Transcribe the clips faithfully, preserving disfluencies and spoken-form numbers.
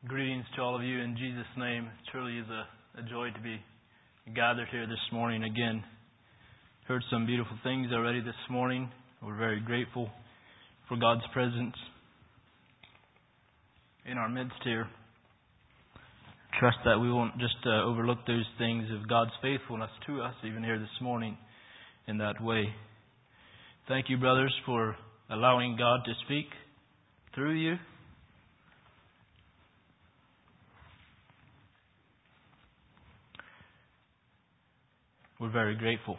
Greetings to all of you in Jesus' name. It truly is a, a joy to be gathered here this morning again. Heard some beautiful things already this morning. We're very grateful for God's presence in our midst here. Trust that we won't just uh, overlook those things of God's faithfulness to us, even here this morning, in that way. Thank you, brothers, for allowing God to speak through you. We're very grateful.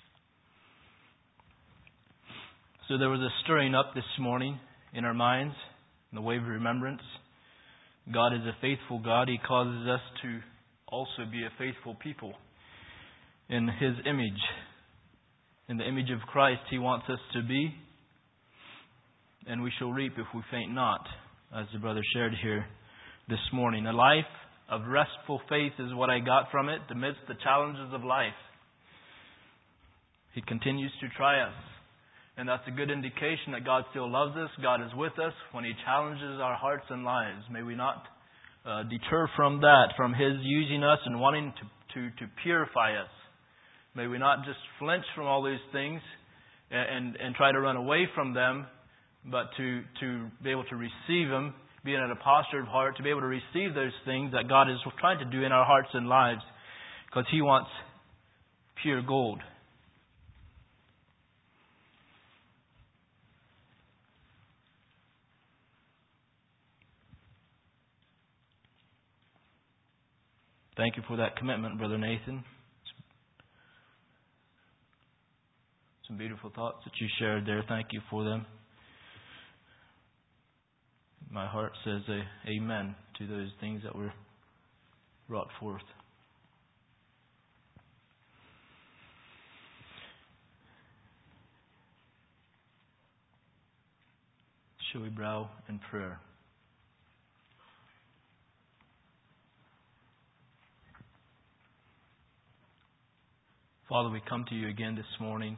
So there was a stirring up this morning in our minds, in the wave of remembrance. God is a faithful God. He causes us to also be a faithful people in His image. In the image of Christ, He wants us to be, and we shall reap if we faint not, as the brother shared here this morning. A life of restful faith is what I got from it amidst the challenges of life. He continues to try us. And that's a good indication that God still loves us. God is with us when He challenges our hearts and lives. May we not uh, deter from that, from His using us and wanting to, to, to purify us. May we not just flinch from all these things and, and, and try to run away from them, but to, to be able to receive them, being in a posture of heart, to be able to receive those things that God is trying to do in our hearts and lives, because He wants pure gold. Thank you for that commitment, Brother Nathan. Some beautiful thoughts that you shared there. Thank you for them. My heart says a amen to those things that were brought forth. Shall we bow in prayer? Father, we come to you again this morning.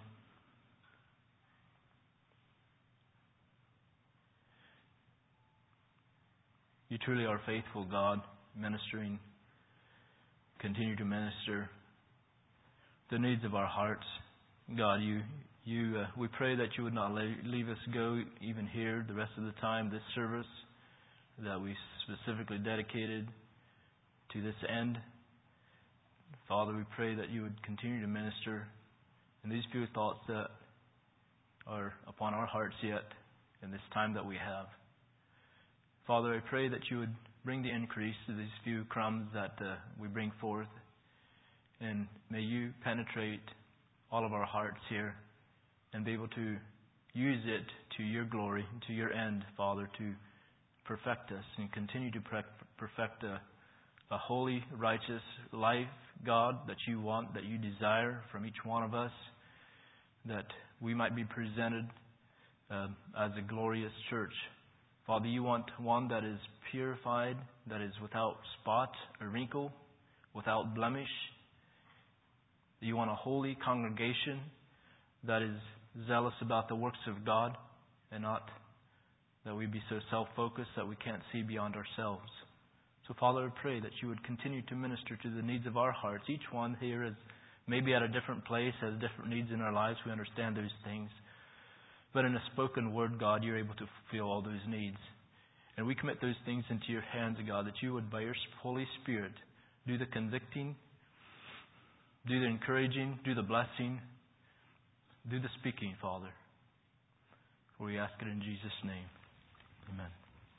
You truly are faithful, God, ministering, continue to minister the needs of our hearts. God, you, you, uh, we pray that you would not leave us go even here the rest of the time, this service that we specifically dedicated to this end. Father, we pray that you would continue to minister in these few thoughts that are upon our hearts yet in this time that we have. Father, I pray that you would bring the increase to these few crumbs that uh, we bring forth. And may you penetrate all of our hearts here and be able to use it to your glory, to your end, Father, to perfect us and continue to perfect a, a holy, righteous life, God, that you want, that you desire from each one of us, that we might be presented uh, as a glorious church. Father, you want one that is purified, that is without spot or wrinkle, without blemish. You want a holy congregation that is zealous about the works of God, and not that we be so self-focused that we can't see beyond ourselves. So, Father, I pray that you would continue to minister to the needs of our hearts. Each one here is maybe at a different place, has different needs in our lives. We understand those things. But in a spoken word, God, you're able to fulfill all those needs. And we commit those things into your hands, God, that you would, by your Holy Spirit, do the convicting, do the encouraging, do the blessing, do the speaking, Father. For we ask it in Jesus' name. Amen.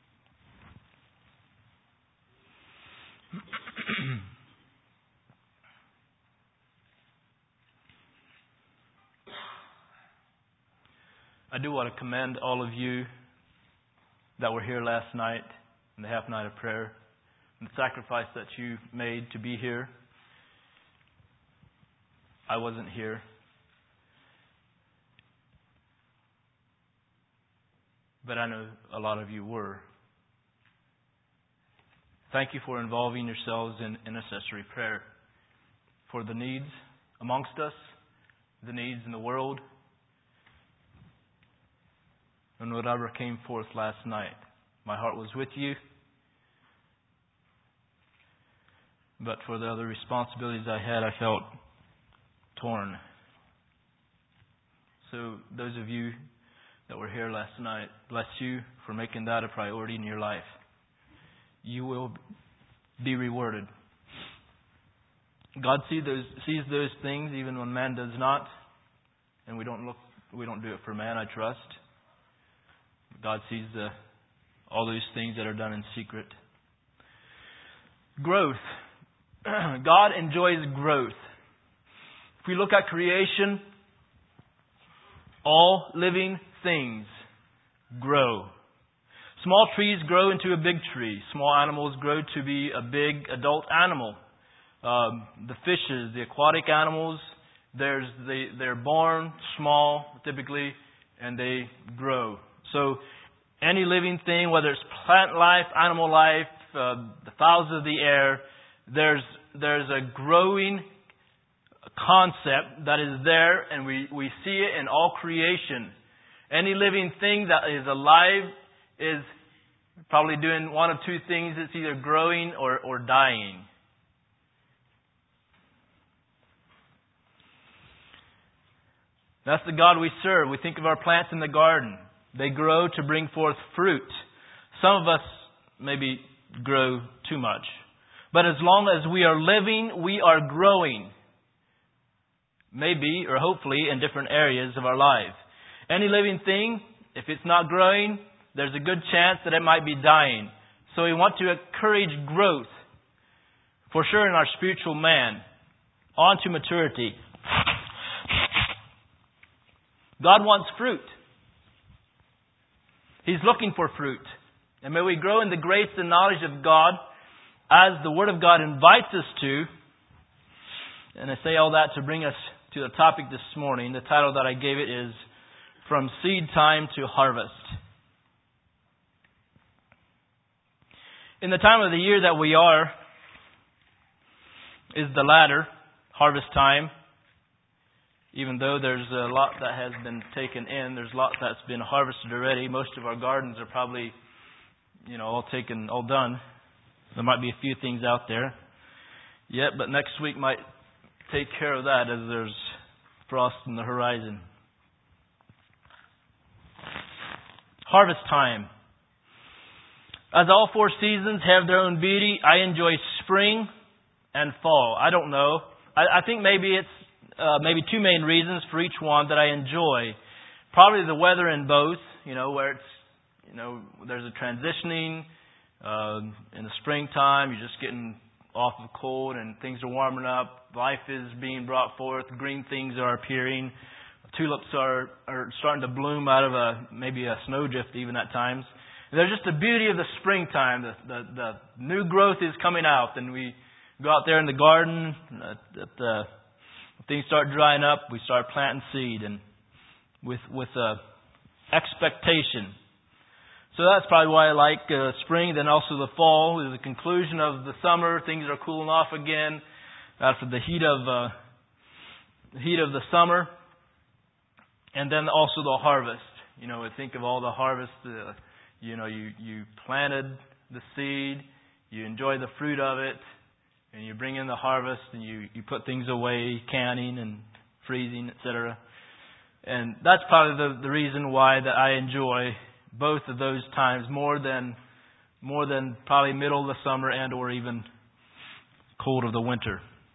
I do want to commend all of you that were here last night in the half night of prayer and the sacrifice that you made to be here. I wasn't here. But I know a lot of you were. Thank you for involving yourselves in intercessory prayer for the needs amongst us, the needs in the world, and whatever came forth last night. My heart was with you. but for the other responsibilities I had, I felt torn. So those of you that were here last night, bless you for making that a priority in your life. You will be rewarded. God sees those sees those things even when man does not, and we don't look we don't do it for man, I trust. God sees the all those things that are done in secret. Growth. God enjoys growth. If we look at creation, all living things grow. Small trees grow into a big tree. Small animals grow to be a big adult animal. Um, the fishes, the aquatic animals, there's they, they're born small typically, and they grow. So any living thing, whether it's plant life, animal life, uh, the fowls of the air, there's there's a growing concept that is there, and we, we see it in all creation. Any living thing that is alive is probably doing one of two things. It's either growing or, or dying. That's the God we serve. We think of our plants in the garden. They grow to bring forth fruit. Some of us maybe grow too much. But as long as we are living, we are growing. Maybe, or hopefully, in different areas of our life. Any living thing, if it's not growing, there's a good chance that it might be dying. So we want to encourage growth, for sure, in our spiritual man, on to maturity. God wants fruit. He's looking for fruit. And may we grow in the grace and knowledge of God as the Word of God invites us to. And I say all that to bring us to the topic this morning. The title that I gave it is From Seed Time to Harvest. In the time of the year that we are is the latter, harvest time. Even though there's a lot that has been taken in, there's a lot that's been harvested already. Most of our gardens are probably, you know, all taken, all done. There might be a few things out there yet, but next week might take care of that as there's frost in the horizon. Harvest time. As all four seasons have their own beauty, I enjoy spring and fall. I don't know. I, I think maybe it's uh, maybe two main reasons for each one that I enjoy. Probably the weather in both, you know, where it's, you know, there's a transitioning. Uh, in the springtime, you're just getting off of cold and things are warming up. Life is being brought forth. Green things are appearing. Tulips are, are starting to bloom out of a maybe a snowdrift even at times. And there's just the beauty of the springtime. The, the, the new growth is coming out, and we go out there in the garden. At, at the, things start drying up, we start planting seed, and with with uh, expectation. So that's probably why I like uh, spring. Then also the fall is the conclusion of the summer. Things are cooling off again after the heat of uh, the heat of the summer, and then also the harvest. You know, think of all the harvest. Uh, you know, you you planted the seed, you enjoy the fruit of it, and you bring in the harvest, and you you put things away, canning and freezing, et cetera. And that's probably the the reason why that I enjoy both of those times more than more than probably middle of the summer and or even cold of the winter.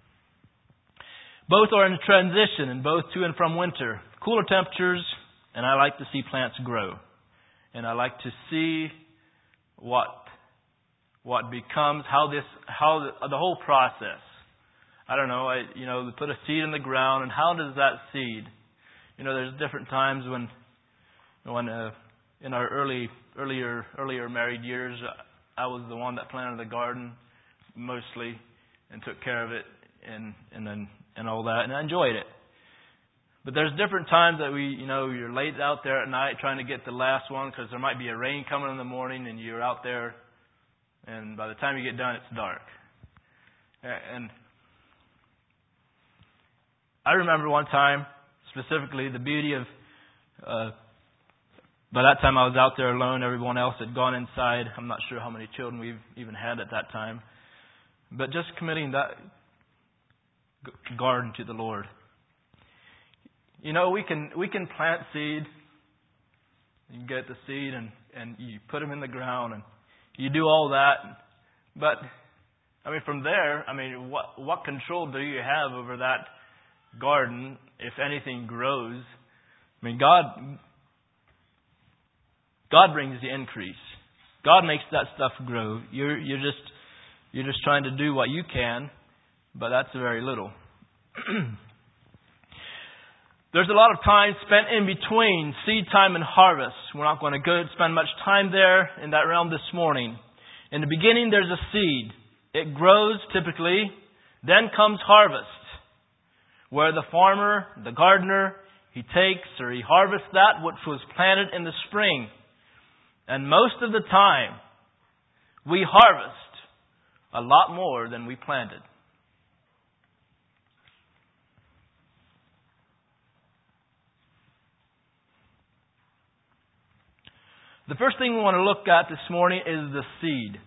Both are in transition, and both to and from winter. Cooler temperatures, and I like to see plants grow. And I like to see what what becomes, how this, how the, the whole process. I don't know, I you know, put a seed in the ground, and how does that seed? You know, there's different times when when uh, in our early earlier earlier married years, I was the one that planted the garden mostly and took care of it and and then and all that, and I enjoyed it. But there's different times that we, you know, you're late out there at night trying to get the last one because there might be a rain coming in the morning, and you're out there, and by the time you get done, it's dark. And I remember one time, specifically, the beauty of, uh, by that time I was out there alone. Everyone else had gone inside. I'm not sure how many children we've even had at that time. but just committing that g- garden to the Lord. You know, we can we can plant seed. You get the seed and, and you put them in the ground and you do all that. But, I mean, from there, I mean, what what control do you have over that garden if anything grows? I mean, God God brings the increase. God makes that stuff grow. You're you're just you're just trying to do what you can, but that's very little. There's a lot of time spent in between seed time and harvest. We're not going to go spend much time there in that realm this morning. In the beginning, there's a seed. It grows typically. Then comes harvest, where the farmer, the gardener, he takes or he harvests that which was planted in the spring. And most of the time, we harvest a lot more than we planted. The first thing we want to look at this morning is the seed.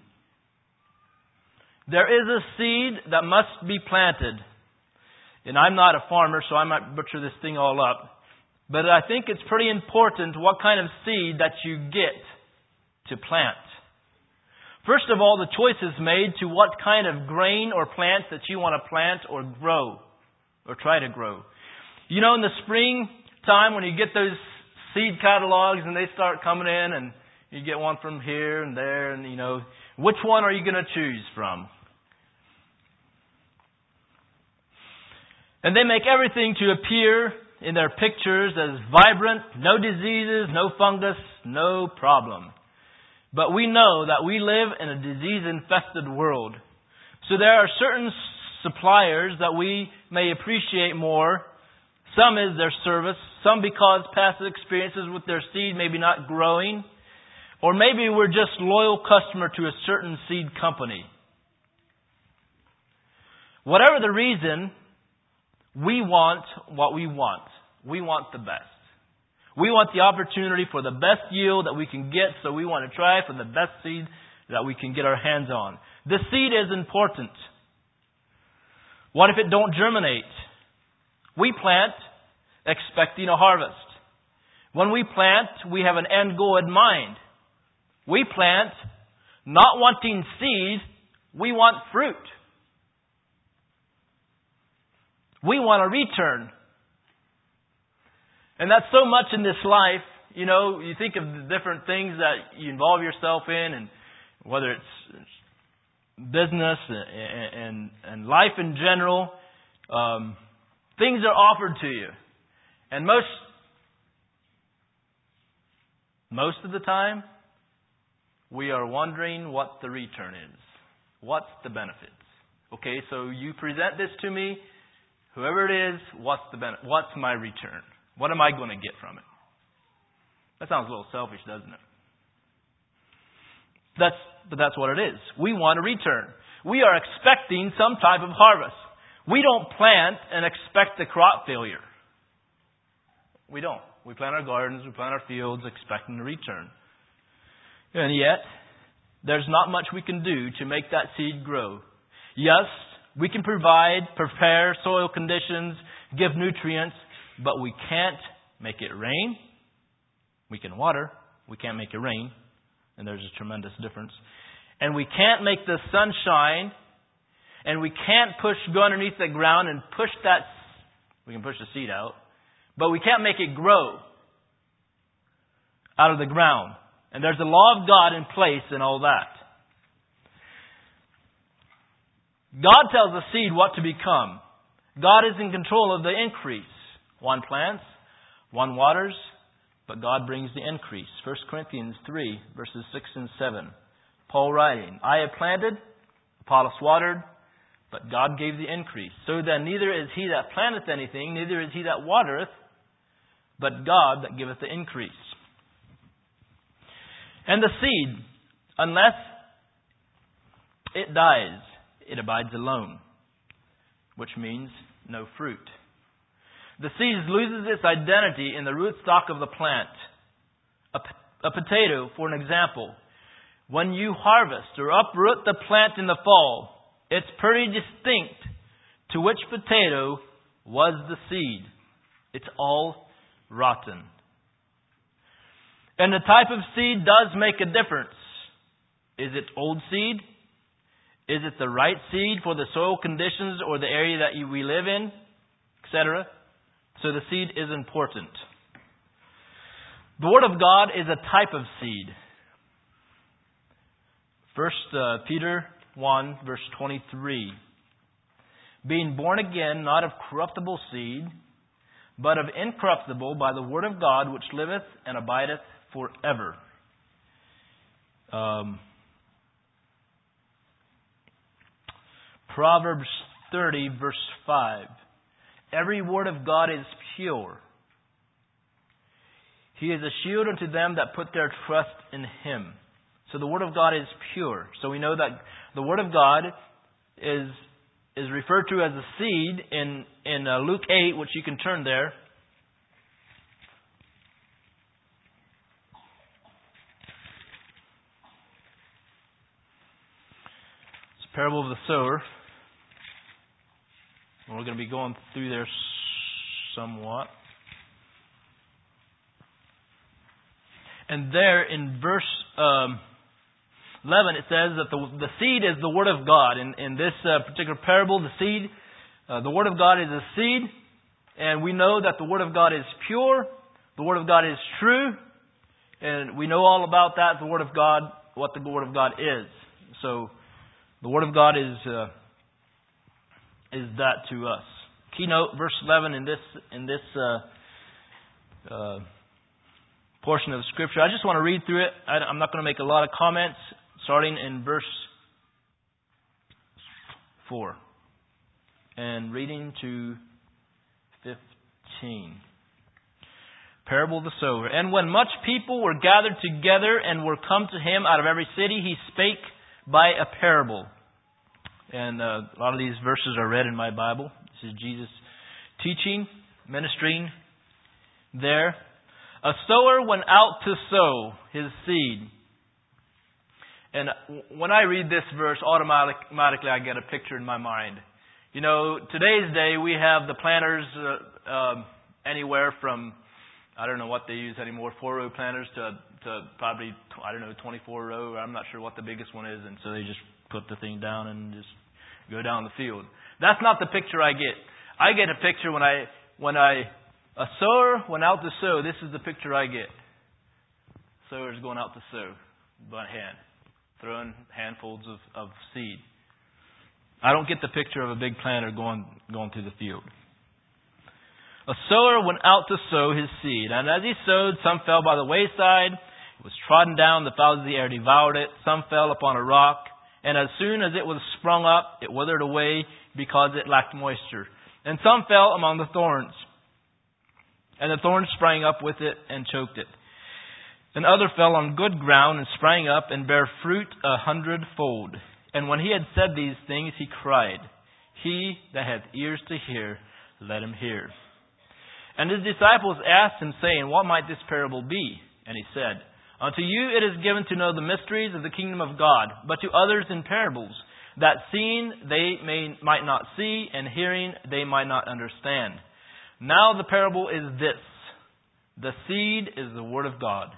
There is a seed that must be planted. And I'm not a farmer, so I might butcher this thing all up. But I think it's pretty important what kind of seed that you get to plant. First of all, the choice is made to what kind of grain or plant that you want to plant or grow, or try to grow. You know, in the springtime when you get those seed catalogs and they start coming in and you get one from here and there and, you know, which one are you going to choose from? And they make everything to appear in their pictures as vibrant, no diseases, no fungus, no problem. But we know that we live in a disease-infested world. So there are certain suppliers that we may appreciate more. Some is their service, some because past experiences with their seed maybe not growing, or maybe we're just loyal customer to a certain seed company. Whatever the reason, we want what we want. We want the best. We want the opportunity for the best yield that we can get, so we want to try for the best seed that we can get our hands on. The seed is important. What if it don't germinate? We plant expecting a harvest. When we plant, we have an end goal in mind. We plant not wanting seed, we want fruit. We want a return. And that's so much in this life. You know, you think of the different things that you involve yourself in, and whether it's business and, and, and life in general, um, things are offered to you. And most, most of the time, we are wondering what the return is. What's the benefits? Okay, so you present this to me, whoever it is, what's the benefit? What's my return? What am I going to get from it? That sounds a little selfish, doesn't it? That's, but that's what it is. We want a return. We are expecting some type of harvest. We don't plant and expect a crop failure. We don't. We plant our gardens, we plant our fields expecting a return. And yet, there's not much we can do to make that seed grow. Yes, we can provide, prepare soil conditions, give nutrients, but we can't make it rain. We can water. We can't make it rain. And there's a tremendous difference. And we can't make the sun shine. And we can't push, go underneath the ground and push that, we can push the seed out. But we can't make it grow out of the ground. And there's the law of God in place and all that. God tells the seed what to become. God is in control of the increase. One plants, one waters, but God brings the increase. First Corinthians three, verses six and seven. Paul writing, I have planted, Apollos watered, but God gave the increase. So then neither is he that planteth anything, neither is he that watereth, but God that giveth the increase. And the seed, unless it dies, it abides alone, which means no fruit. The seed loses its identity in the rootstock of the plant. A, a potato, for an example, when you harvest or uproot the plant in the fall, it's pretty distinct to which potato was the seed. It's all rotten. And the type of seed does make a difference. Is it old seed? Is it the right seed for the soil conditions or the area that we live in, et cetera? So the seed is important. The Word of God is a type of seed. First uh, Peter one, verse twenty-three. Being born again, not of corruptible seed, but of incorruptible by the Word of God, which liveth and abideth forever. Um, Proverbs thirty, verse five. Every word of God is pure. He is a shield unto them that put their trust in Him. So the Word of God is pure. So we know that the Word of God is is referred to as a seed in, in uh, Luke eight, which you can turn there. It's the parable of the sower. And we're going to be going through there somewhat. And there in verse um, eleven, it says that the, the seed is the Word of God. In, in this uh, particular parable, the seed, uh, the Word of God is a seed. And we know that the Word of God is pure. The Word of God is true. And we know all about that, the Word of God, what the Word of God is. So, the Word of God is uh, is that to us. Keynote, verse eleven in this, in this uh, uh, portion of the Scripture. I just want to read through it. I, I'm not going to make a lot of comments. Starting in verse four and reading to fifteen. Parable of the sower. And when much people were gathered together and were come to him out of every city, he spake by a parable. And uh, a lot of these verses are read in my Bible. This is Jesus teaching, ministering there. A sower went out to sow his seed. And when I read this verse, automatically I get a picture in my mind. You know, today's day we have the planters uh, um, anywhere from, I don't know what they use anymore, four-row planters to, to probably, I don't know, twenty-four row. I'm not sure what the biggest one is. And so they just put the thing down and just go down the field. That's not the picture I get. I get a picture when I, when I, a sower went out to sow. This is the picture I get. Sower's going out to sow by hand, throwing handfuls of, of seed. I don't get the picture of a big planter going going through the field. A sower went out to sow his seed, and as he sowed, some fell by the wayside. It was trodden down, the fowls of the air devoured it. Some fell upon a rock, and as soon as it was sprung up, it withered away because it lacked moisture. And some fell among the thorns, and the thorns sprang up with it and choked it. And other fell on good ground and sprang up and bare fruit a hundredfold. And when he had said these things, he cried, He that hath ears to hear, let him hear. And his disciples asked him, saying, What might this parable be? And he said, Unto you it is given to know the mysteries of the kingdom of God, but to others in parables, that seeing they may might not see, and hearing they might not understand. Now the parable is this. The seed is the word of God.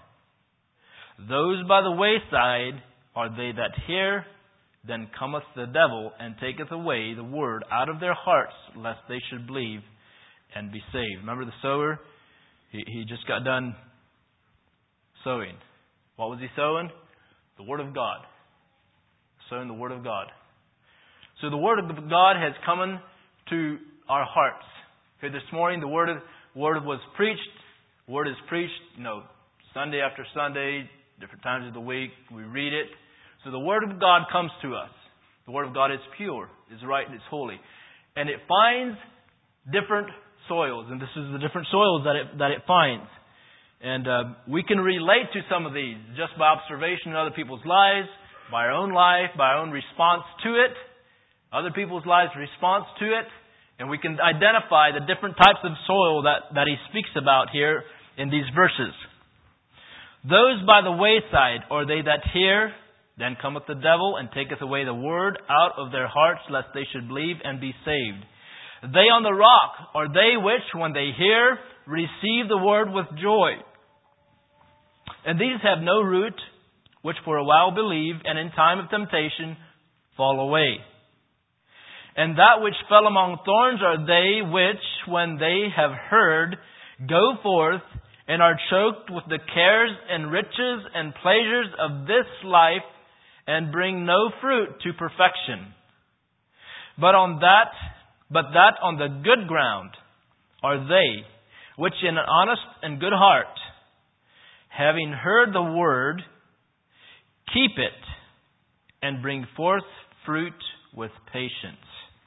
Those by the wayside are they that hear, then cometh the devil, and taketh away the word out of their hearts, lest they should believe and be saved. Remember the sower? He, he just got done sowing. What was he sowing? The Word of God. Sowing the Word of God. So the Word of God has come to our hearts. Here this morning, the Word, of, word was preached. The Word is preached, you know, Sunday after Sunday, different times of the week. We read it. So the Word of God comes to us. The Word of God is pure, is right, and is holy. And it finds different soils. And this is the different soils that it, that it finds. And uh, we can relate to some of these just by observation in other people's lives, by our own life, by our own response to it, other people's lives' response to it. And we can identify the different types of soil that, that he speaks about here in these verses. Those by the wayside are they that hear, Then cometh the devil, and taketh away the word out of their hearts, lest they should believe and be saved. They on the rock are they which, when they hear, receive the word with joy. And these have no root, which for a while believe, and in time of temptation fall away. And that which fell among thorns are they which, when they have heard, go forth, and are choked with the cares and riches and pleasures of this life, and bring no fruit to perfection. But on that, but that on the good ground are they, which in an honest and good heart, having heard the word, keep it, and bring forth fruit with patience.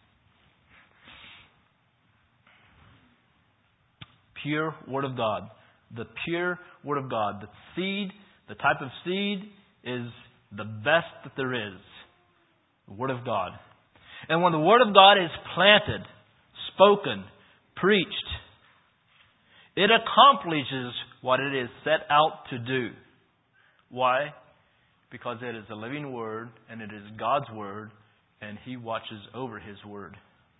Pure Word of God. The pure Word of God. The seed, the type of seed is the best that there is. The Word of God. And when the Word of God is planted, spoken, preached, it accomplishes what it is set out to do. Why? Because it is a living Word, and it is God's Word, and He watches over His Word.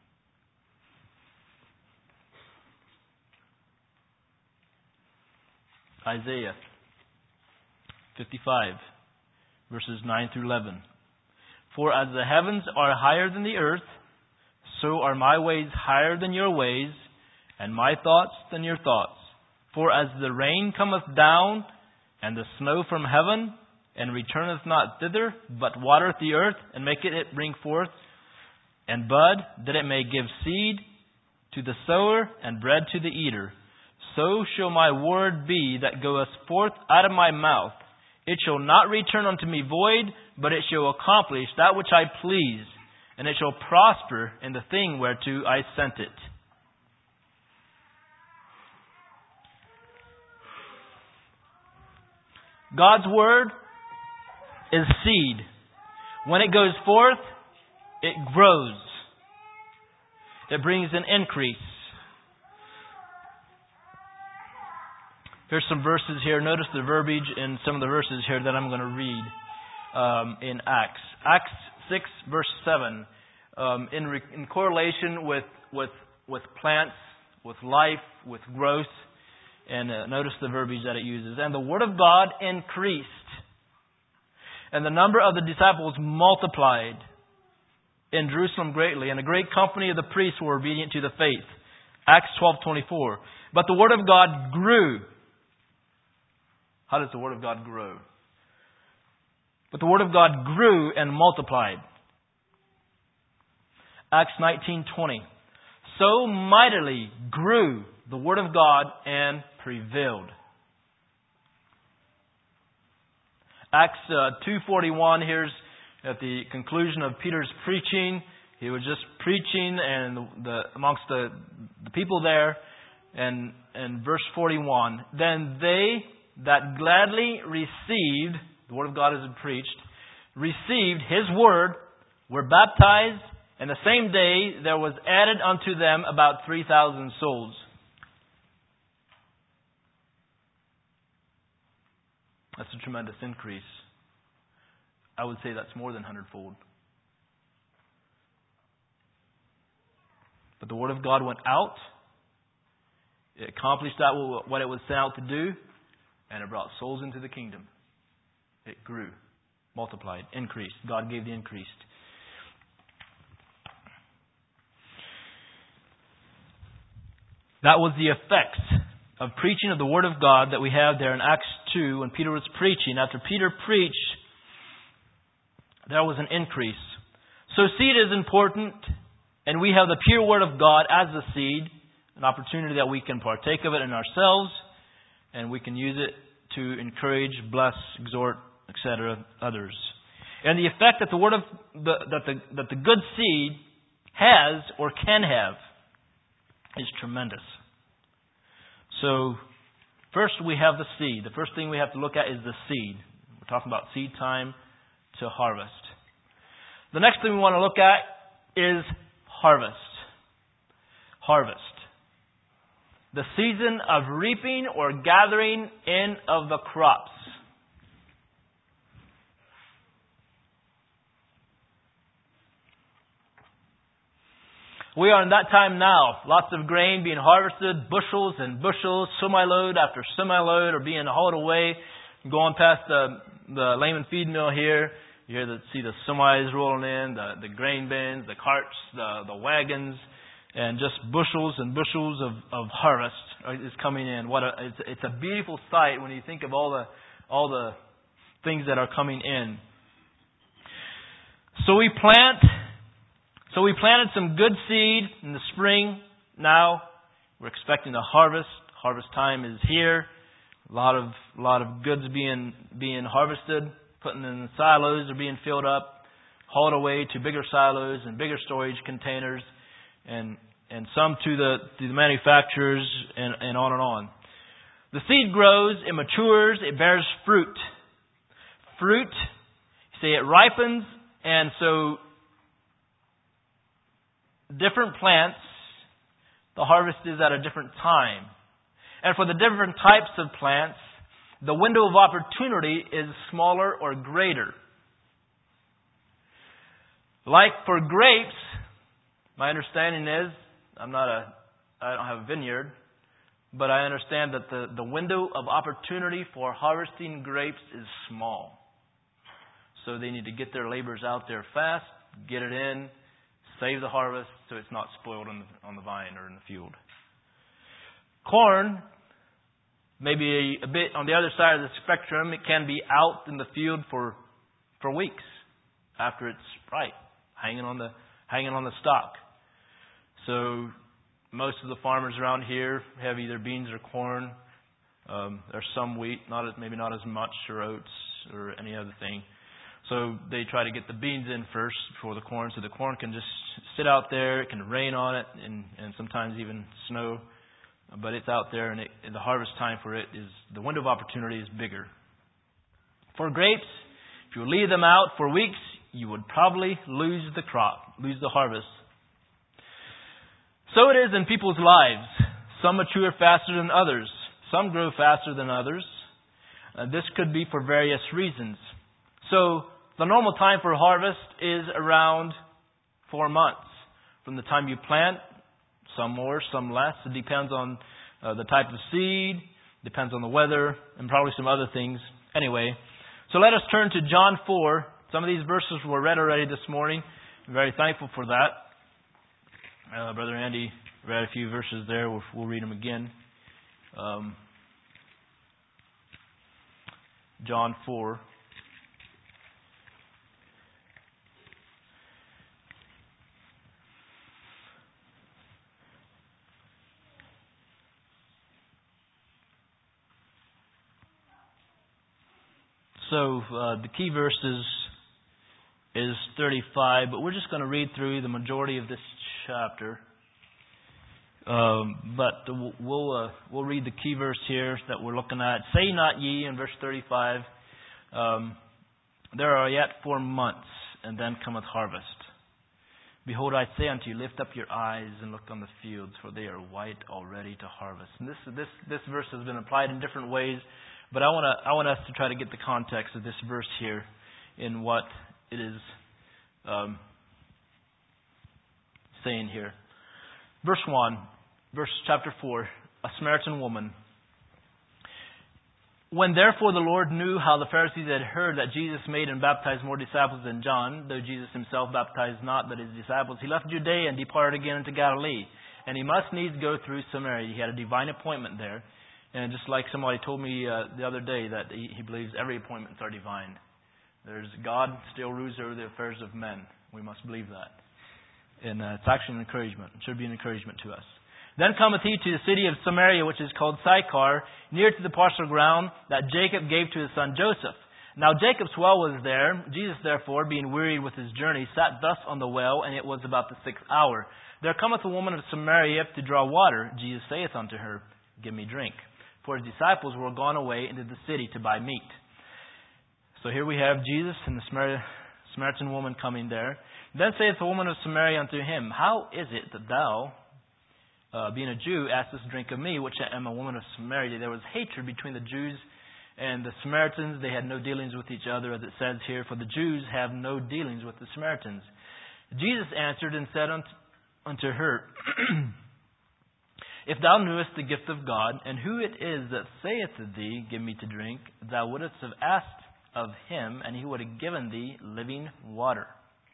Isaiah fifty-five, verses nine through eleven. For as the heavens are higher than the earth, so are my ways higher than your ways, and my thoughts than your thoughts. For as the rain cometh down, and the snow from heaven, and returneth not thither, but watereth the earth, and maketh it bring forth and bud, that it may give seed to the sower, and bread to the eater, so shall my word be that goeth forth out of my mouth. It shall not return unto me void, but it shall accomplish that which I please, and it shall prosper in the thing whereto I sent it. God's word is seed. When it goes forth, it grows. It brings an increase. Here's some verses here. Notice the verbiage in some of the verses here that I'm going to read um, in Acts. Acts six, verse seven. Um, in, re- in correlation with, with, with plants, with life, with growth. And uh, notice the verbiage that it uses. And the word of God increased, and the number of the disciples multiplied in Jerusalem greatly, and a great company of the priests were obedient to the faith. Acts twelve twenty-four. But the word of God grew. How does the word of God grow? But the word of God grew and multiplied. Acts nineteen twenty. So mightily grew the word of God and prevailed. Acts uh, two forty-one, here's at the conclusion of Peter's preaching. He was just preaching and the, the amongst the, the people there. And, and verse forty-one, then they that gladly received, the word of God is preached, received His word, were baptized, and the same day there was added unto them about three thousand souls. That's a tremendous increase. I would say that's more than hundredfold. But the word of God went out. It accomplished that what it was sent out to do, and it brought souls into the kingdom. It grew, multiplied, increased. God gave the increase. That was the effects of preaching of the Word of God that we have there in Acts two when Peter was preaching. After Peter preached, there was an increase. So seed is important, and we have the pure Word of God as the seed, an opportunity that we can partake of it in ourselves, and we can use it to encourage, bless, exhort, et cetera, others. And the effect that the word of the, that the that the good seed has or can have is tremendous. So, first we have the seed. The first thing we have to look at is the seed. We're talking about seed time to harvest. The next thing we want to look at is harvest. Harvest. The season of reaping or gathering in of the crops. We are in that time now. Lots of grain being harvested, bushels and bushels, semi-load after semi-load are being hauled away. Going past the, the Lehman feed mill here, you hear the, see the semis rolling in, the, the grain bins, the carts, the, the wagons, and just bushels and bushels of, of harvest is coming in. What a, it's, it's a beautiful sight when you think of all the all the things that are coming in. So we plant. So we planted some good seed in the spring. Now we're expecting a harvest. Harvest time is here. A lot of a lot of goods being being harvested, putting in the silos are being filled up, hauled away to bigger silos and bigger storage containers, and and some to the to the manufacturers, and, and on and on. The seed grows, it matures, it bears fruit. Fruit, see, it ripens, and so different plants, the harvest is at a different time. And for the different types of plants, the window of opportunity is smaller or greater. Like for grapes, my understanding is, I'm not a, I don't have a vineyard, but I understand that the, the window of opportunity for harvesting grapes is small. So they need to get their laborers out there fast, get it in, save the harvest so it's not spoiled on the, on the vine or in the field. Corn, maybe a, a bit on the other side of the spectrum, it can be out in the field for for weeks after it's ripe, hanging on the hanging on the stalk. So most of the farmers around here have either beans or corn. Um, there's some wheat, not as, maybe not as much, or oats or any other thing. So they try to get the beans in first before the corn, so the corn can just sit out there. It can rain on it, and, and sometimes even snow. But it's out there, and, it, and the harvest time for it is, the window of opportunity is bigger. For grapes, if you leave them out for weeks, you would probably lose the crop, lose the harvest. So it is in people's lives. Some mature faster than others. Some grow faster than others. Uh, this could be for various reasons. So the normal time for harvest is around four months. From the time you plant, some more, some less. It depends on uh, the type of seed, depends on the weather, and probably some other things. Anyway, so let us turn to John four. Some of these verses were read already this morning. I'm very thankful for that. Uh, Brother Andy read a few verses there. We'll, we'll read them again. Um, John four. So uh, the key verse is, is thirty-five, but we're just going to read through the majority of this chapter. Um, but we'll uh, we'll read the key verse here that we're looking at. Say not ye, in verse thirty-five, um, there are yet four months, and then cometh harvest. Behold, I say unto you, lift up your eyes and look on the fields, for they are white already to harvest. And this this this verse has been applied in different ways. But I want to I want us to try to get the context of this verse here in what it is um, saying here. Verse one, verse chapter four, a Samaritan woman. When therefore the Lord knew how the Pharisees had heard that Jesus made and baptized more disciples than John, though Jesus himself baptized not but his disciples, he left Judea and departed again into Galilee. And he must needs go through Samaria. He had a divine appointment there. And just like somebody told me uh, the other day that he, he believes every appointments are divine. There's God still rules over the affairs of men. We must believe that. And uh, it's actually an encouragement. It should be an encouragement to us. Then cometh he to the city of Samaria, which is called Sychar, near to the parcel ground that Jacob gave to his son Joseph. Now Jacob's well was there. Jesus therefore, being wearied with his journey, sat thus on the well, and it was about the sixth hour. There cometh a woman of Samaria to draw water. Jesus saith unto her, Give me drink. For his disciples were gone away into the city to buy meat. So here we have Jesus and the Samaritan woman coming there. Then saith the woman of Samaria unto him, How is it that thou, uh, being a Jew, askest drink of me, which am a woman of Samaria? There was hatred between the Jews and the Samaritans. They had no dealings with each other, as it says here, for the Jews have no dealings with the Samaritans. Jesus answered and said unto, unto her, If thou knewest the gift of God, and who it is that saith to thee, Give me to drink, thou wouldst have asked of him, and he would have given thee living water.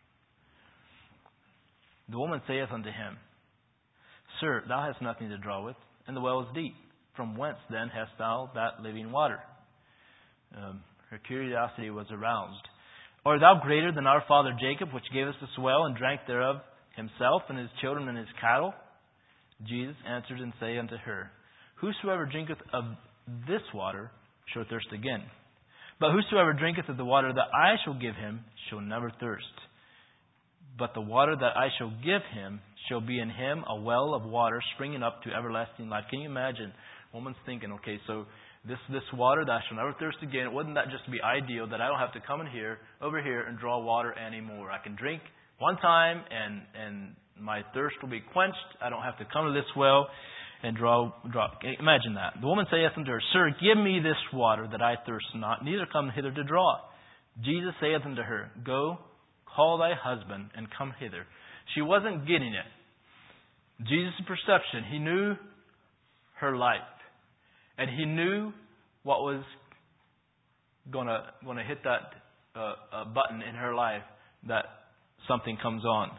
The woman saith unto him, Sir, thou hast nothing to draw with, and the well is deep. From whence then hast thou that living water? Um, her curiosity was aroused. Art thou greater than our father Jacob, which gave us this well, and drank thereof himself, and his children, and his cattle? Jesus answered and said unto her, Whosoever drinketh of this water shall thirst again. But whosoever drinketh of the water that I shall give him shall never thirst. But the water that I shall give him shall be in him a well of water springing up to everlasting life. Can you imagine? Woman's thinking, okay, so this this water that I shall never thirst again, wouldn't that just be ideal that I don't have to come in here, over here, and draw water anymore? I can drink one time and and my thirst will be quenched. I don't have to come to this well and draw. draw. Imagine that. The woman saith unto her, Sir, give me this water that I thirst not, neither come hither to draw. Jesus saith unto her, Go, call thy husband, and come hither. She wasn't getting it. Jesus' perception, he knew her life. And he knew what was going to going to hit that uh, uh, button in her life, that something comes on.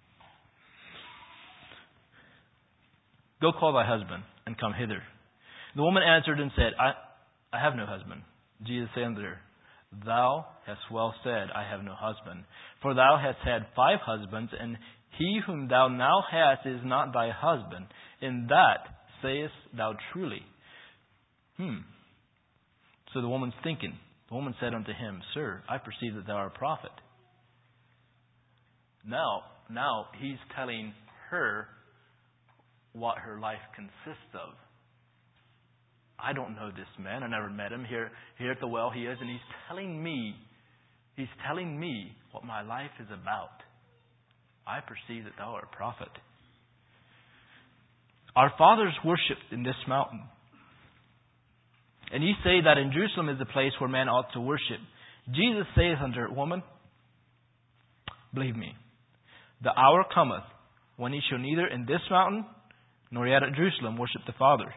Go call thy husband and come hither. The woman answered and said, I, I have no husband. Jesus said unto her, Thou hast well said, I have no husband. For thou hast had five husbands, and he whom thou now hast is not thy husband. In that sayest thou truly. Hmm. So the woman's thinking. The woman said unto him, Sir, I perceive that thou art a prophet. Now, now he's telling her what her life consists of. I don't know this man. I never met him. Here, here at the well he is, and he's telling me, he's telling me what my life is about. I perceive that thou art a prophet. Our fathers worshipped in this mountain. And ye say that in Jerusalem is the place where men ought to worship. Jesus saith unto her, Woman, believe me, the hour cometh when ye shall neither in this mountain nor yet at Jerusalem worship the Father.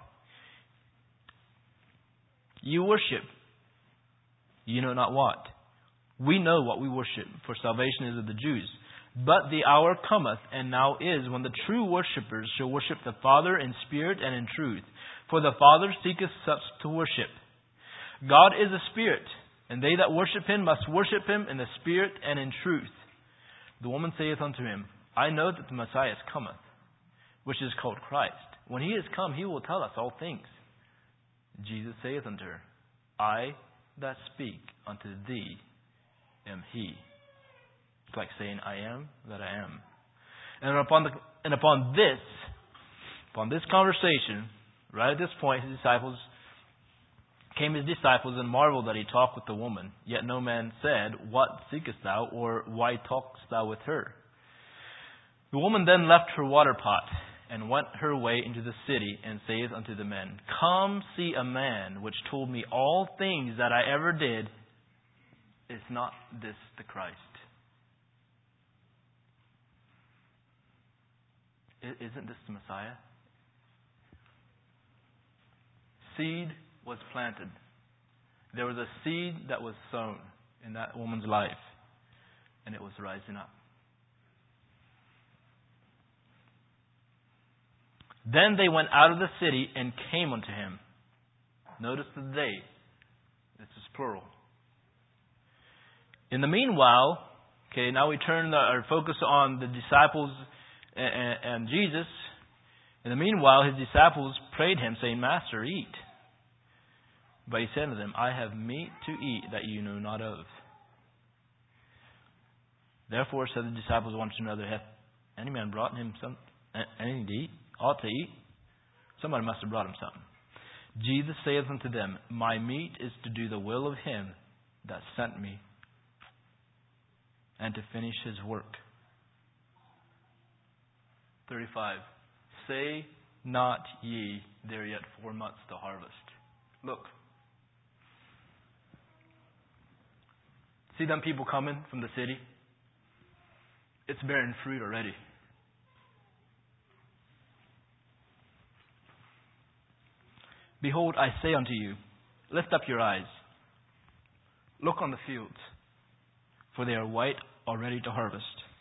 You worship, you know not what. We know what we worship, for salvation is of the Jews. But the hour cometh, and now is, when the true worshippers shall worship the Father in spirit and in truth. For the Father seeketh such to worship. God is a spirit, and they that worship him must worship him in the spirit and in truth. The woman saith unto him, I know that the Messiah cometh, which is called Christ. When he is come, he will tell us all things. Jesus saith unto her, I that speak unto thee am he. It's like saying, I am that I am. And upon the and upon this, upon this conversation, right at this point, his disciples came his disciples and marveled that he talked with the woman. Yet no man said, What seekest thou, or why talkest thou with her? The woman then left her water pot and went her way into the city, and saith unto the men, Come see a man which told me all things that I ever did. Is not this the Christ? Isn't this the Messiah? Seed was planted. There was a seed that was sown in that woman's life, and it was rising up. Then they went out of the city and came unto him. Notice the they. This is plural. In the meanwhile, okay, now we turn the, our focus on the disciples and, and Jesus. In the meanwhile, his disciples prayed him, saying, Master, eat. But he said to them, I have meat to eat that you know not of. Therefore said the disciples one to another, Hath any man brought him some anything to eat? Ought to eat? Somebody must have brought him something. Jesus saith unto them, My meat is to do the will of him that sent me, and to finish his work. thirty-five. Say not ye, there are yet four months to harvest. Look. See them people coming from the city? It's bearing fruit already. Behold, I say unto you, lift up your eyes, look on the fields, for they are white already to harvest.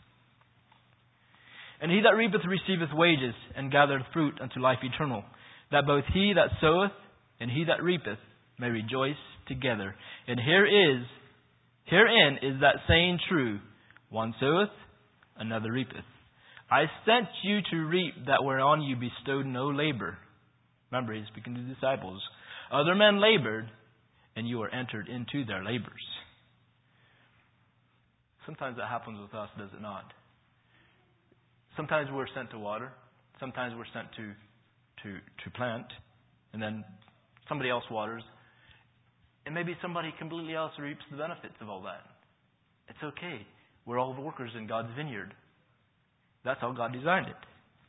And he that reapeth receiveth wages, and gathereth fruit unto life eternal, that both he that soweth and he that reapeth may rejoice together. And here is, herein is that saying true, one soweth, another reapeth. I sent you to reap that whereon you bestowed no labor. Remember, he's speaking to the disciples. Other men labored, and you are entered into their labors. Sometimes that happens with us, does it not? Sometimes we're sent to water. Sometimes we're sent to, to, to plant. And then somebody else waters. And maybe somebody completely else reaps the benefits of all that. It's okay. We're all workers in God's vineyard. That's how God designed it.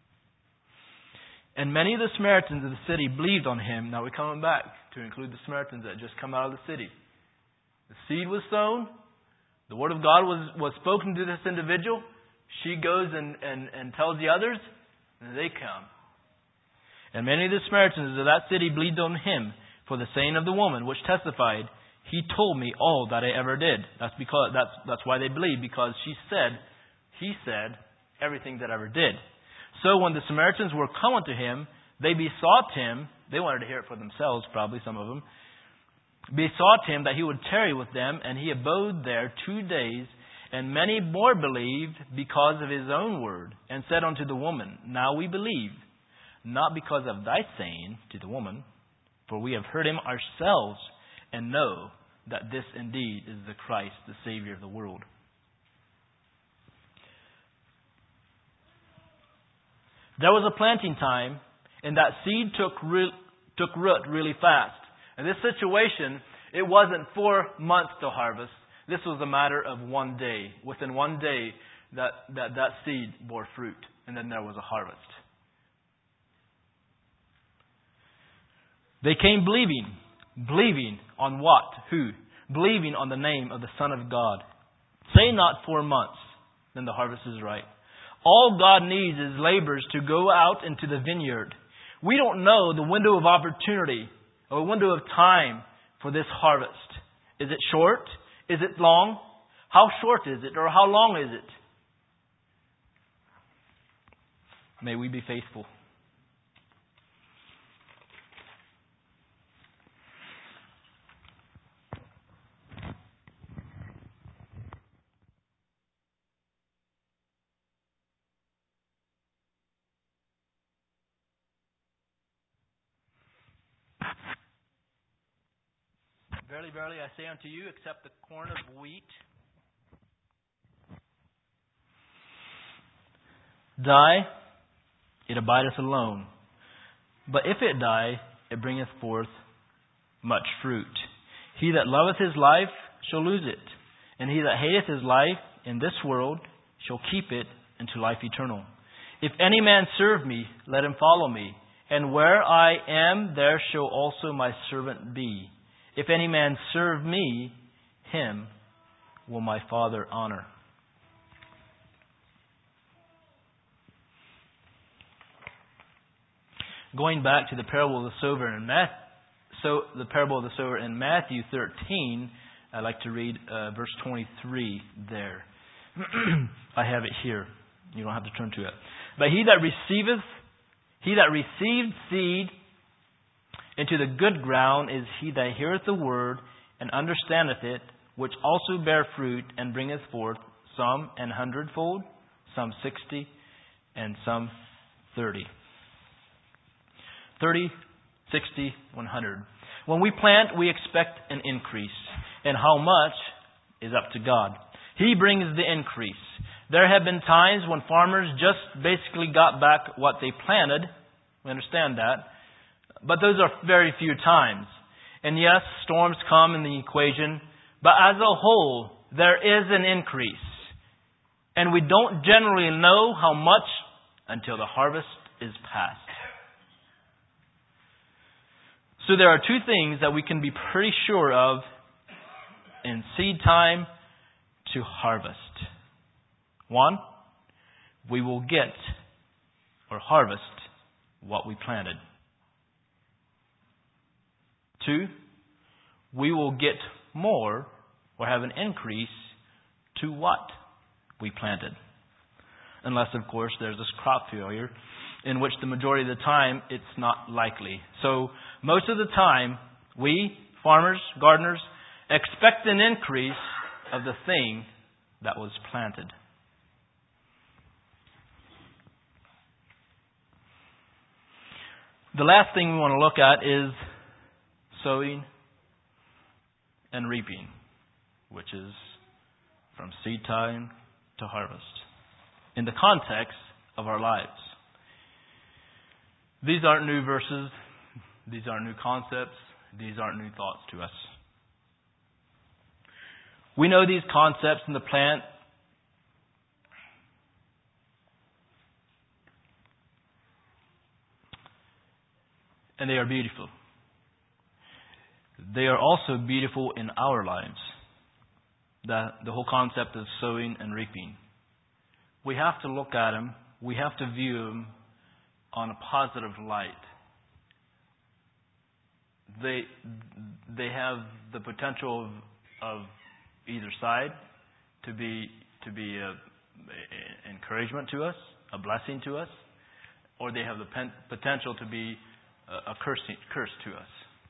And many of the Samaritans of the city believed on him. Now we're coming back to include the Samaritans that just come out of the city. The seed was sown. The word of God was, was spoken to this individual. She goes and, and, and tells the others, and they come. And many of the Samaritans of that city believed on him for the saying of the woman, which testified, he told me all that I ever did. That's because that's that's why they believed, because she said, he said everything that I ever did. So when the Samaritans were coming to him, they besought him. They wanted to hear it for themselves, probably some of them. Besought him that he would tarry with them, and he abode there two days. And many more believed because of his own word, and said unto the woman, now we believe, not because of thy saying to the woman, for we have heard him ourselves, and know that this indeed is the Christ, the Savior of the world. There was a planting time, and that seed took root, took root really fast. In this situation, it wasn't four months to harvest. This was a matter of one day. Within one day, that, that, that seed bore fruit, and then there was a harvest. They came believing. Believing on what? Who? Believing on the name of the Son of God. Say not four months, then the harvest is ripe. All God needs is laborers to go out into the vineyard. We don't know the window of opportunity, or window of time for this harvest. Is it short? Is it long? How short is it, or how long is it? May we be faithful. Verily, verily, I say unto you, except the corn of wheat die, it abideth alone. But if it die, it bringeth forth much fruit. He that loveth his life shall lose it, and he that hateth his life in this world shall keep it unto life eternal. If any man serve me, let him follow me, and where I am, there shall also my servant be. If any man serve me, him will my Father honor. Going back to the parable of the sower in Matthew, so the parable of the sower in Matthew thirteen, I'd like to read uh, verse twenty-three there. I have it here. You don't have to turn to it. But he that receiveth, he that received seed into the good ground is he that heareth the word and understandeth it, which also bear fruit and bringeth forth some an hundredfold, some sixty, and some thirty. Thirty, sixty, one hundred. When we plant, we expect an increase. And how much is up to God. He brings the increase. There have been times when farmers just basically got back what they planted. We understand that. But those are very few times. And yes, storms come in the equation. But as a whole, there is an increase. And we don't generally know how much until the harvest is past. So there are two things that we can be pretty sure of in seed time to harvest. One, we will get or harvest what we planted. Two, we will get more or have an increase to what we planted. Unless, of course, there's this crop failure, in which the majority of the time it's not likely. So most of the time, we, farmers, gardeners, expect an increase of the thing that was planted. The last thing we want to look at is sowing and reaping, which is from seed time to harvest, in the context of our lives. These aren't new verses. These aren't new concepts. These aren't new thoughts to us. We know these concepts in the plant. And they are beautiful. They are also beautiful in our lives. The, the whole concept of sowing and reaping. We have to look at them. We have to view them on a positive light. They they have the potential of, of either side to be to be a, a encouragement to us, a blessing to us, or they have the pen, potential to be a, a curse curse to us.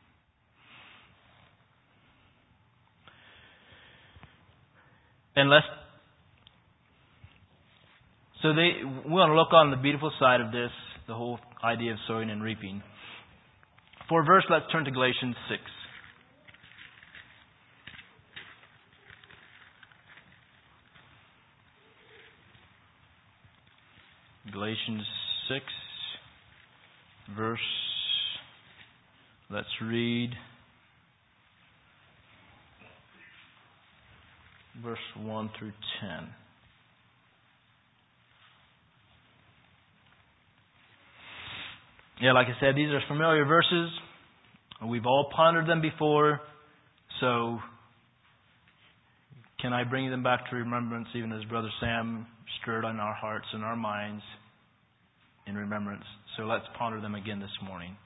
And let's so they we want to look on the beautiful side of this, the whole idea of sowing and reaping. For a verse, let's turn to Galatians six. Galatians six, verse, let's read verse one through ten. Yeah, like I said, these are familiar verses. We've all pondered them before. So, can I bring them back to remembrance, even as Brother Sam stirred on our hearts and our minds in remembrance? So let's ponder them again this morning.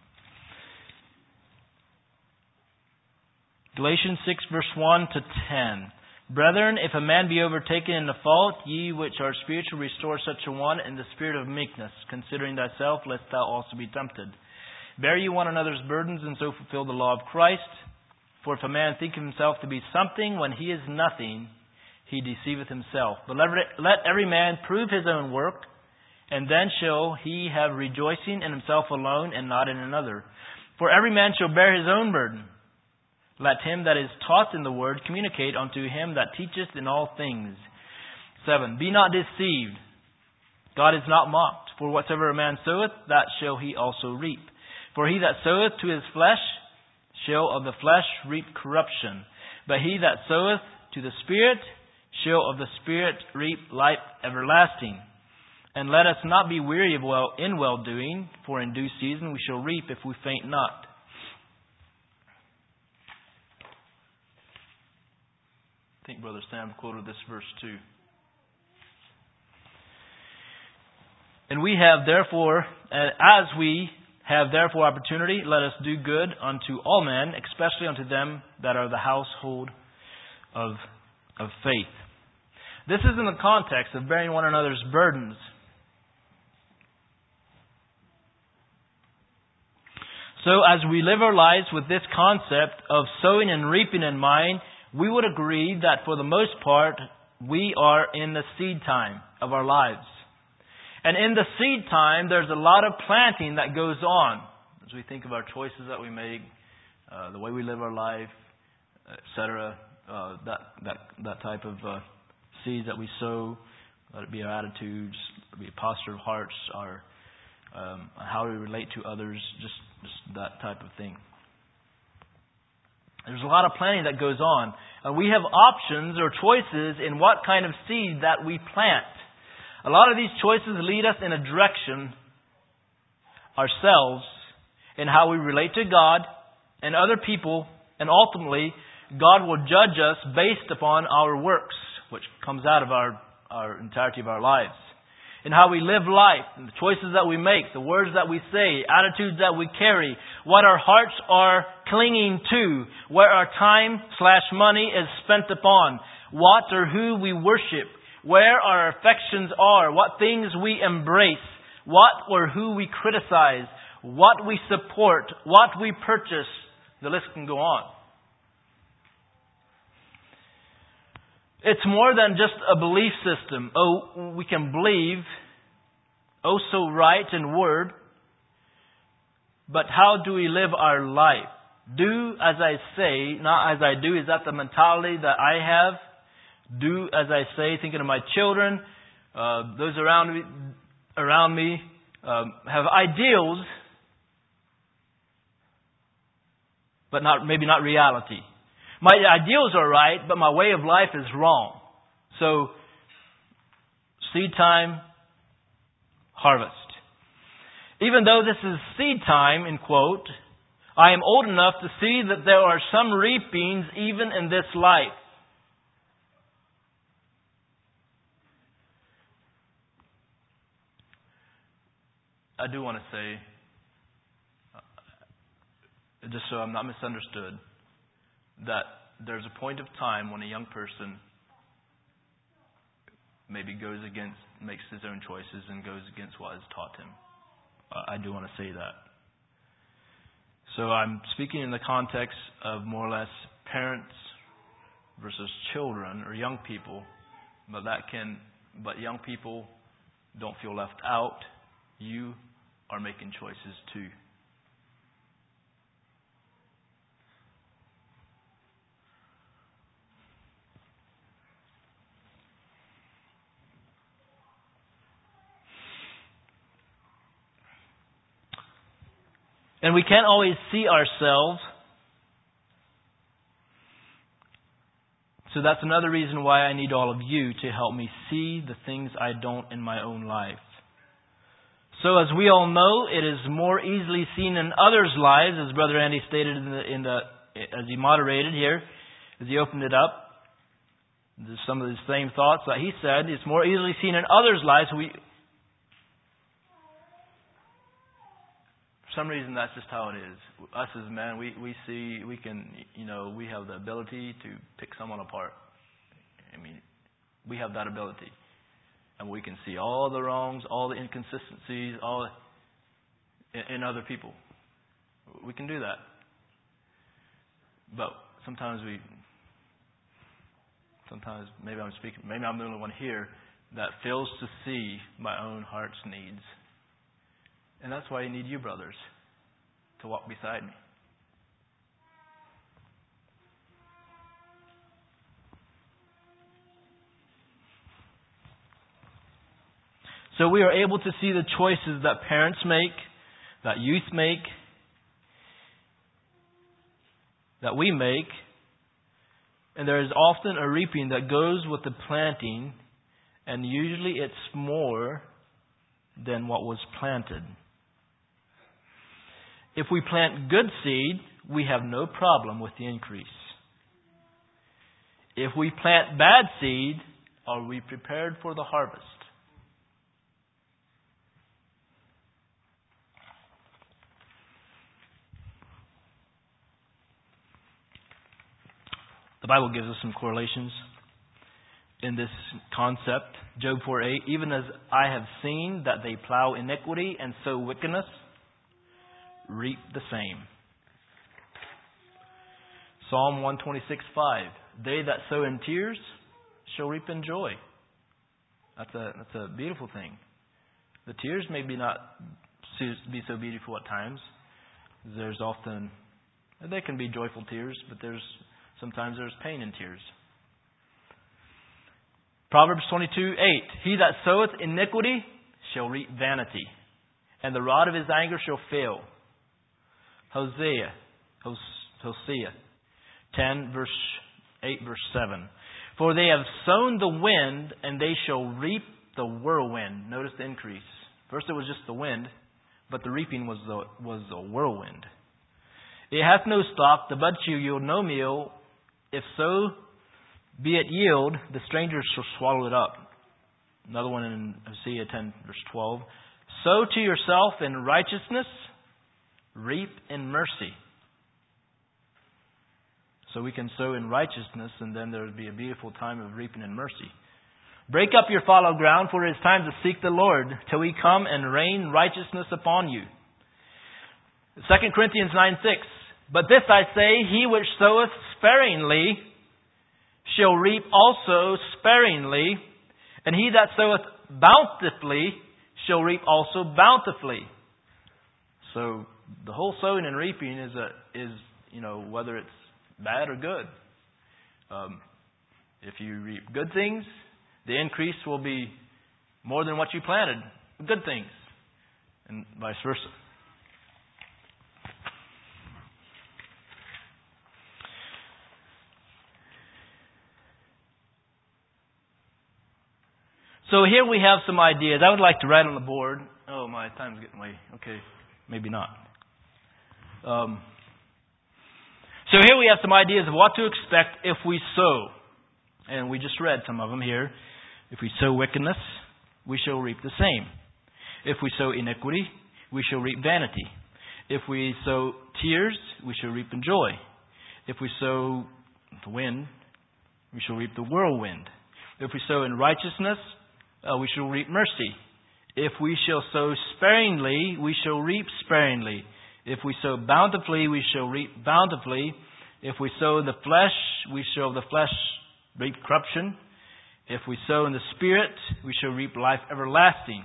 Galatians six, verse one to ten. Brethren, if a man be overtaken in a fault, ye which are spiritual, restore such a one in the spirit of meekness, considering thyself, lest thou also be tempted. Bear ye one another's burdens, and so fulfill the law of Christ. For if a man think of himself to be something when he is nothing, he deceiveth himself. But let every man prove his own work, and then shall he have rejoicing in himself alone, and not in another. For every man shall bear his own burden. Let him that is taught in the word communicate unto him that teacheth in all things. Seven. Be not deceived. God is not mocked. For whatsoever a man soweth, that shall he also reap. For he that soweth to his flesh shall of the flesh reap corruption. But he that soweth to the Spirit shall of the Spirit reap life everlasting. And let us not be weary of well in well doing, for in due season we shall reap if we faint not. I think Brother Sam quoted this verse too. And we have therefore, as we have therefore opportunity, let us do good unto all men, especially unto them that are the household of, of faith. This is in the context of bearing one another's burdens. So as we live our lives with this concept of sowing and reaping in mind, we would agree that for the most part, we are in the seed time of our lives. And in the seed time, there's a lot of planting that goes on. As we think of our choices that we make, uh, the way we live our life, et cetera, uh, that, that, that type of uh, seeds that we sow, let it be our attitudes, let it be a posture of hearts, our um, how we relate to others, just, just that type of thing. There's a lot of planting that goes on. Uh, we have options or choices in what kind of seed that we plant. A lot of these choices lead us in a direction ourselves in how we relate to God and other people, and ultimately God will judge us based upon our works, which comes out of our, our entirety of our lives. in how we live life, and the choices that we make, the words that we say, attitudes that we carry, what our hearts are clinging to, where our time slash money is spent upon, what or who we worship, where our affections are, what things we embrace, what or who we criticize, what we support, what we purchase. The list can go on. It's more than just a belief system. Oh, we can believe, oh so right in word, but how do we live our life? Do as I say, not as I do. Is that the mentality that I have? Do as I say, thinking of my children, uh, those around me, around me um, have ideals, but not maybe not reality. My ideals are right, but my way of life is wrong. So, seed time, harvest. Even though this is seed time, in quote, I am old enough to see that there are some reapings even in this life. I do want to say, just so I'm not misunderstood, that there's a point of time when a young person maybe goes against, makes his own choices and goes against what is taught him. I do want to say that. So I'm speaking in the context of more or less parents versus children or young people, but that can, but young people don't feel left out. You are making choices too. And we can't always see ourselves. So that's another reason why I need all of you to help me see the things I don't in my own life. So as we all know, it is more easily seen in others' lives, as Brother Andy stated in the, in the as he moderated here, as he opened it up. There's some of the same thoughts that he said. It's more easily seen in others' lives. We For some reason, that's just how it is. Us as men, we, we see, we can, you know, we have the ability to pick someone apart. I mean, we have that ability. And we can see all the wrongs, all the inconsistencies, all in, in other people. We can do that. But sometimes we, sometimes, maybe I'm speaking, maybe I'm the only one here that fails to see my own heart's needs. And that's why I need you, brothers, to walk beside me. So we are able to see the choices that parents make, that youth make, that we make. And there is often a reaping that goes with the planting, and usually it's more than what was planted. If we plant good seed, we have no problem with the increase. If we plant bad seed, are we prepared for the harvest? The Bible gives us some correlations in this concept. Job four eight, even as I have seen that they plow iniquity and sow wickedness, reap the same. Psalm one twenty-six five, they that sow in tears shall reap in joy. That's a that's a beautiful thing. The tears may be not be so beautiful at times. There's often, they can be joyful tears, but there's sometimes there's pain in tears. Proverbs twenty-two eight, he that soweth iniquity shall reap vanity, and the rod of his anger shall fail. Hosea, Hosea ten, verse eight, verse seven. For they have sown the wind, and they shall reap the whirlwind. Notice the increase. First it was just the wind, but the reaping was the was the whirlwind. It hath no stock, the bud shall yield no meal. If so be it yield, the strangers shall swallow it up. Another one in Hosea ten, verse twelve. Sow to yourself in righteousness, reap in mercy. So we can sow in righteousness, and then there would be a beautiful time of reaping in mercy. Break up your fallow ground, for it is time to seek the Lord, till He come and rain righteousness upon you. Second Corinthians nine six. But this I say, he which soweth sparingly shall reap also sparingly, and he that soweth bountifully shall reap also bountifully. So the whole sowing and reaping is a is you know whether it's bad or good. Um, if you reap good things, the increase will be more than what you planted. Good things, and vice versa. So here we have some ideas. I would like to write on the board. Oh, my time's getting away. Okay, maybe not. Um, so here we have some ideas of what to expect if we sow. And we just read some of them here. If we sow wickedness, we shall reap the same. If we sow iniquity, we shall reap vanity. If we sow tears, we shall reap in joy. If we sow the wind, we shall reap the whirlwind. If we sow in righteousness, Uh, we shall reap mercy. If we shall sow sparingly, we shall reap sparingly. If we sow bountifully, we shall reap bountifully. If we sow the flesh, we shall the flesh reap corruption. If we sow in the Spirit, we shall reap life everlasting.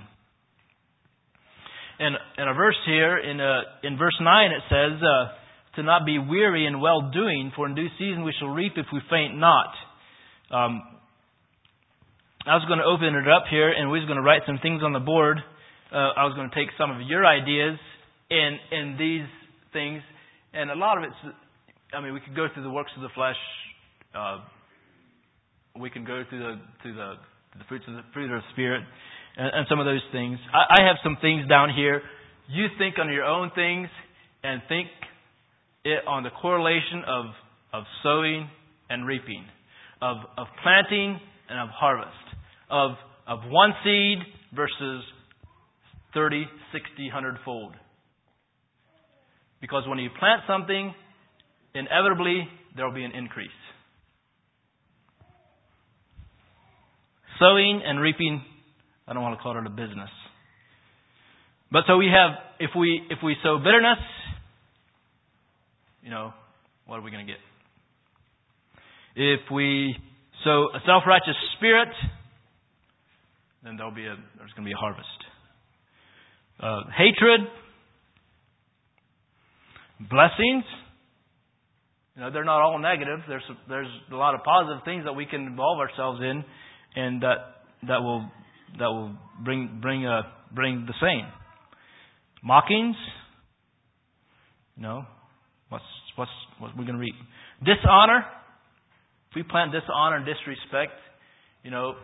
And in a verse here, in uh, in verse nine, it says, uh, to not be weary in well-doing, for in due season we shall reap if we faint not. Um, I was going to open it up here, and we was going to write some things on the board. Uh, I was going to take some of your ideas in in these things, and a lot of it's. I mean, we could go through the works of the flesh. Uh, we can go through the through the the fruits of the fruit of the Spirit, and, and some of those things. I, I have some things down here. You think on your own things, and think it on the correlation of of sowing and reaping, of of planting and of harvest. Of of one seed versus thirty, sixty, hundred-fold. Because when you plant something, inevitably there will be an increase. Sowing and reaping, I don't want to call it a business. But so we have, if we if we sow bitterness, you know, what are we going to get? If we sow a self-righteous spirit, then there'll be a there's going to be a harvest. Uh, hatred, blessings. You know, they're not all negative. There's there's a lot of positive things that we can involve ourselves in, and that that will that will bring bring uh, bring the same. Mockings. You know, what's what's what we're going to reap? Dishonor. If we plant dishonor and disrespect, you know.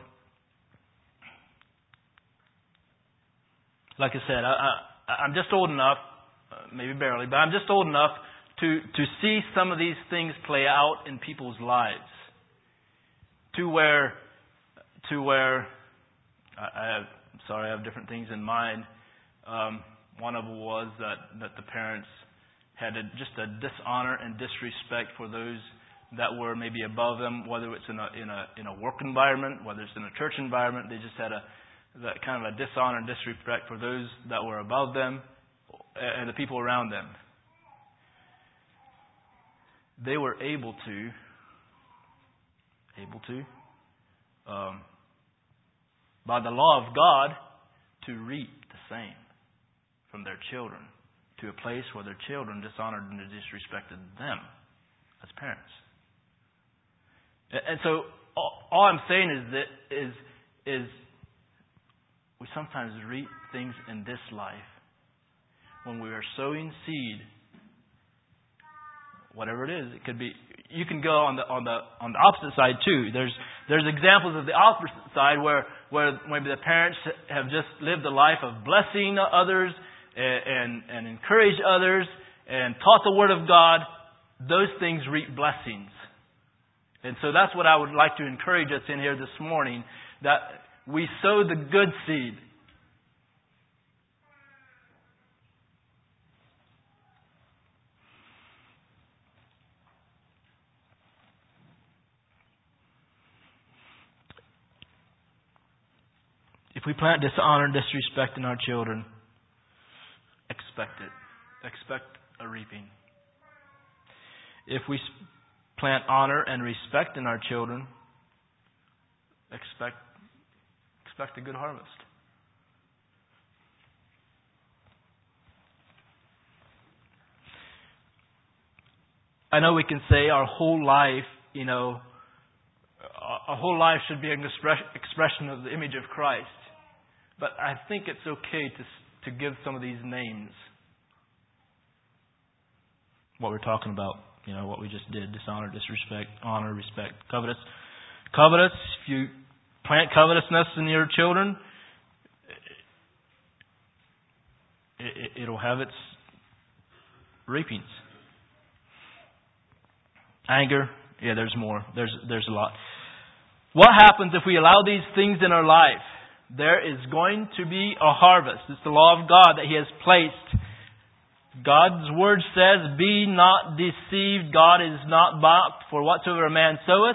Like I said, I, I, I'm just old enough, uh, maybe barely, but I'm just old enough to, to see some of these things play out in people's lives. To where, to where, I, I have, sorry, I have different things in mind. Um, one of them was that, that the parents had a, just a dishonor and disrespect for those that were maybe above them, whether it's in a in a in a work environment, whether it's in a church environment. They just had a that kind of a dishonor and disrespect for those that were above them and the people around them. They were able to, able to, um, by the law of God, to reap the same from their children to a place where their children dishonored and disrespected them as parents. And so all, all I'm saying is that is is we sometimes reap things in this life when we are sowing seed, whatever it is. It could be. You can go on the on the on the opposite side too. There's there's examples of the opposite side where where maybe the parents have just lived a life of blessing others and and, and encourage others and taught the Word of God. Those things reap blessings. And so that's what I would like to encourage us in here this morning, that we sow the good seed. If we plant dishonor and disrespect in our children, expect it. Expect a reaping. If we plant honor and respect in our children, expect expect a good harvest. I know we can say our whole life, you know, our whole life should be an expression of the image of Christ. But I think it's okay to to give some of these names. What we're talking about, you know, what we just did: dishonor, disrespect, honor, respect, covetous. Covetous. If you plant covetousness in your children, it, it'll have its reapings. Anger. Yeah, there's more. There's there's a lot. What happens if we allow these things in our life? There is going to be a harvest. It's the law of God that He has placed. God's Word says, "Be not deceived. God is not mocked. For whatsoever a man soweth,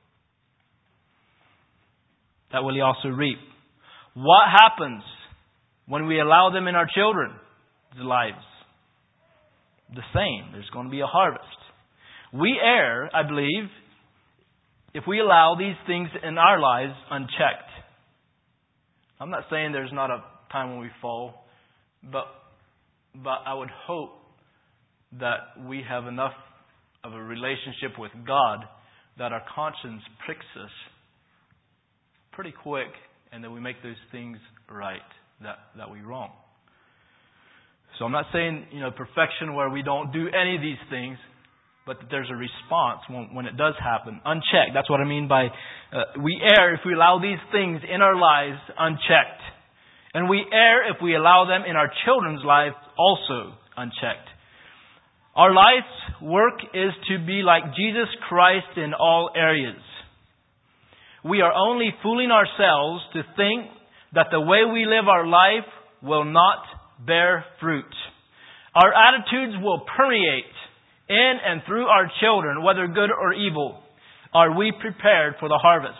that will he also reap." What happens when we allow them in our children's lives? The same. There's going to be a harvest. We err, I believe, if we allow these things in our lives unchecked. I'm not saying there's not a time when we fall, but but I would hope that we have enough of a relationship with God that our conscience pricks us pretty quick, and that we make those things right that, that we wrong. So I'm not saying, you know, perfection where we don't do any of these things, but that there's a response when, when it does happen. Unchecked. That's what I mean by uh, we err if we allow these things in our lives unchecked. And we err if we allow them in our children's lives also unchecked. Our life's work is to be like Jesus Christ in all areas. We are only fooling ourselves to think that the way we live our life will not bear fruit. Our attitudes will permeate in and through our children, whether good or evil. Are we prepared for the harvest?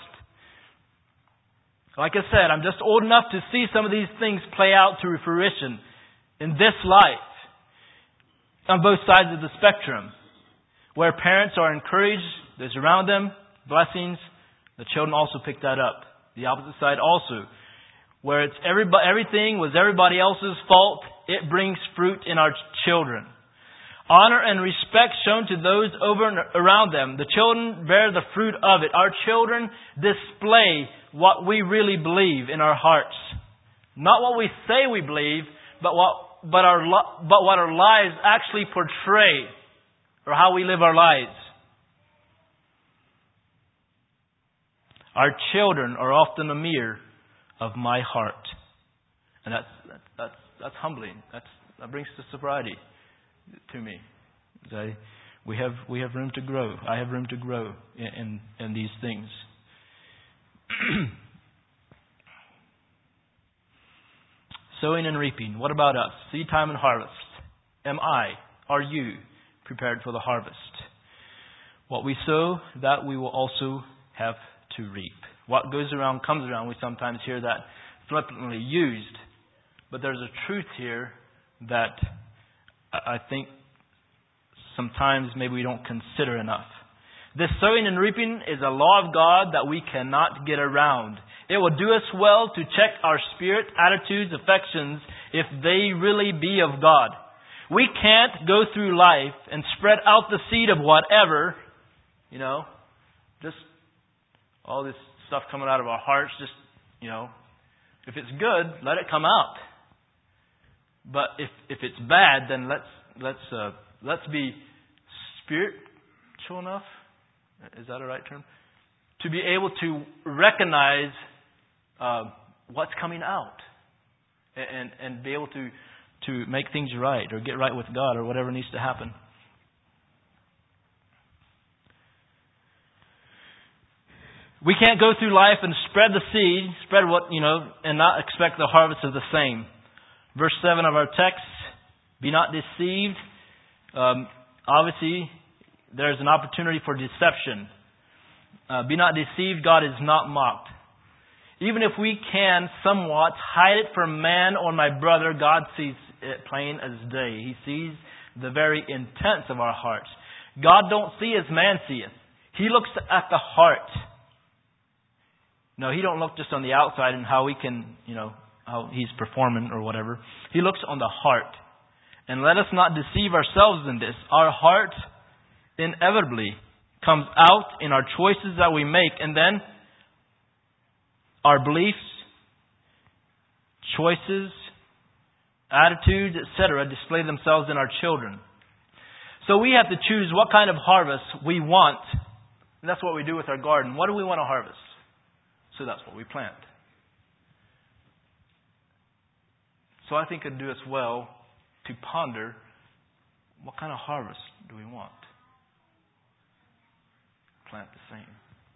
Like I said, I'm just old enough to see some of these things play out to fruition in this life on both sides of the spectrum, where parents are encouraged, there's around them blessings. The children also pick that up. The opposite side also, where it's everybody, everything was everybody else's fault. It brings fruit in our children. Honor and respect shown to those over and around them. The children bear the fruit of it. Our children display what we really believe in our hearts. Not what we say we believe, but what but our but what our lives actually portray, or how we live our lives. Our children are often a mirror of my heart, and that's that's that's, that's humbling. That's that brings the sobriety to me. I, we have we have room to grow. I have room to grow in in, in these things. Sowing and reaping. What about us? Seed time and harvest. Am I, are you prepared for the harvest? What we sow, that we will also have to reap. What goes around comes around. We sometimes hear that flippantly used. But there's a truth here that I think sometimes maybe we don't consider enough. This sowing and reaping is a law of God that we cannot get around. It will do us well to check our spirit, attitudes, affections, if they really be of God. We can't go through life and spread out the seed of whatever, you know, just all this stuff coming out of our hearts, just, you know, if it's good, let it come out. But if if it's bad, then let's let's uh, let's be spiritual enough. Is that a right term? To be able to recognize uh, what's coming out, and and be able to to make things right, or get right with God, or whatever needs to happen. We can't go through life and spread the seed, spread what, you know, and not expect the harvest of the same. Verse seven of our text, be not deceived. Um, obviously, there's an opportunity for deception. Uh, be not deceived, God is not mocked. Even if we can somewhat hide it from man or my brother, God sees it plain as day. He sees the very intents of our hearts. God don't see as man seeth. He looks at the heart. No, He don't look just on the outside and how we can, you know, how He's performing or whatever. He looks on the heart. And let us not deceive ourselves in this. Our heart inevitably comes out in our choices that we make, and then our beliefs, choices, attitudes, et cetera display themselves in our children. So we have to choose what kind of harvest we want. And that's what we do with our garden. What do we want to harvest? So that's what we plant. So I think it'd do us well to ponder, what kind of harvest do we want? Plant the same.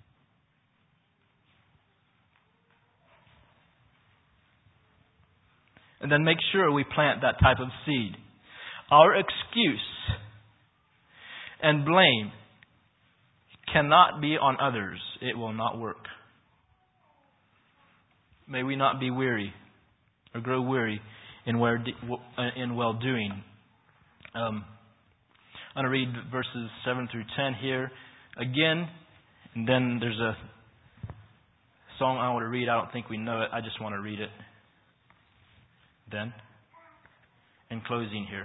And then make sure we plant that type of seed. Our excuse and blame cannot be on others. It will not work. May we not be weary or grow weary in well-doing. Um, I'm going to read verses seven through ten here again. And then there's a song I want to read. I don't think we know it. I just want to read it. Then, in closing here.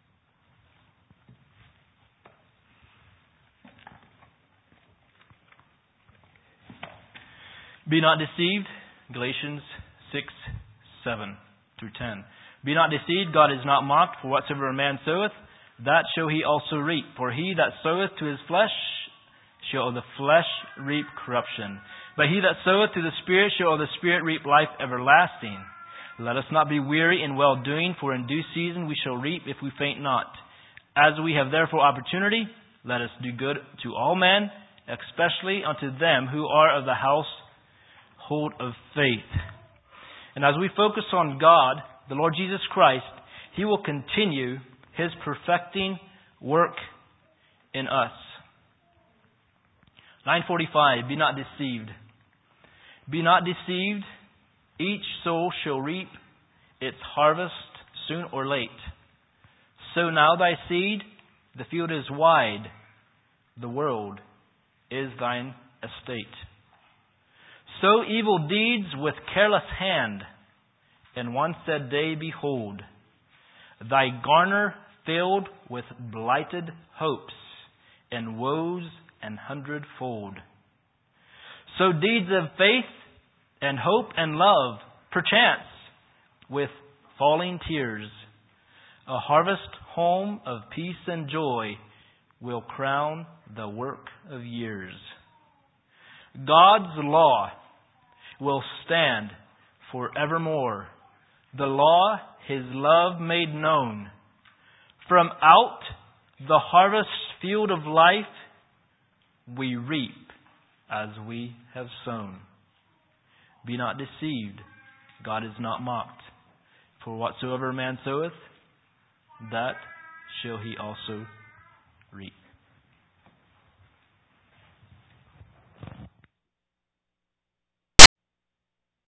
Be not deceived. Galatians six, seven through ten. Be not deceived, God is not mocked, for whatsoever a man soweth, that shall he also reap. For he that soweth to his flesh shall of the flesh reap corruption. But he that soweth to the Spirit shall of the Spirit reap life everlasting. Let us not be weary in well-doing, for in due season we shall reap if we faint not. As we have therefore opportunity, let us do good to all men, especially unto them who are of the household of faith. And as we focus on God, the Lord Jesus Christ, He will continue His perfecting work in us. nine forty-five, be not deceived. Be not deceived. Each soul shall reap its harvest soon or late. Sow now thy seed, the field is wide, the world is thine estate. Sow evil deeds with careless hand, and one said day, behold, thy garner filled with blighted hopes, and woes an hundredfold. Sow deeds of faith, and hope and love, perchance, with falling tears. A harvest home of peace and joy will crown the work of years. God's law will stand forevermore. The law, His love made known. From out the harvest field of life, we reap as we have sown. Be not deceived. God is not mocked. For whatsoever man soweth, that shall he also reap.